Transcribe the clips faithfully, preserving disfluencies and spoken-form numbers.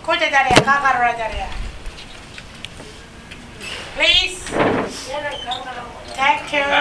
Kuja Jariya, Kakarura Jariya. Please. Thank you.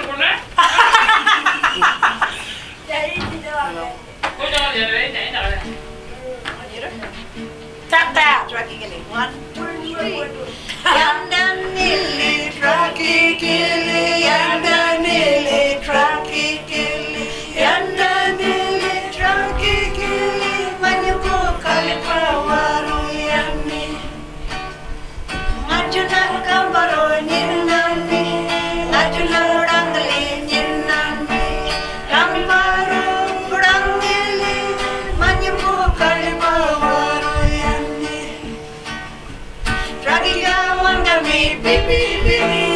Tap tap. One, two, three. Yanda nili traki kili, yanda nili traki kili, yanda nili traki kili, manyuko kalipawaru yanni. Ngajuna kambaro ninnani, ngajuna udangali ninnani, kambaro udangili, manyuko kalipawaru yanni. Ragiga wanga mi baby baby.